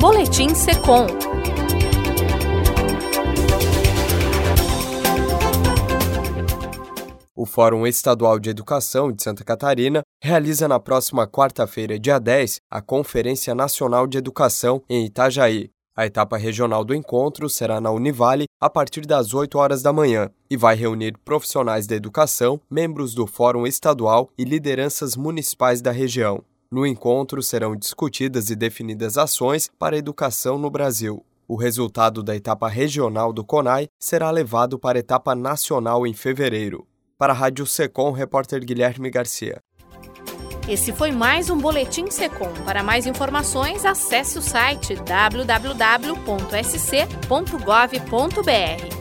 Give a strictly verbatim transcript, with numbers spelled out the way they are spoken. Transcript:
Boletim Secom. O Fórum Estadual de Educação de Santa Catarina realiza na próxima quarta-feira, dia dez, a Conferência Nacional de Educação em Itajaí. A etapa regional do encontro será na Univale a partir das oito horas da manhã e vai reunir profissionais da educação, membros do Fórum Estadual e lideranças municipais da região. No encontro serão discutidas e definidas ações para a educação no Brasil. O resultado da etapa regional do CONAI será levado para a etapa nacional em fevereiro. Para a Rádio Secom, repórter Guilherme Garcia. Esse foi mais um Boletim Secom. Para mais informações, acesse o site w w w ponto s c ponto gov ponto b r.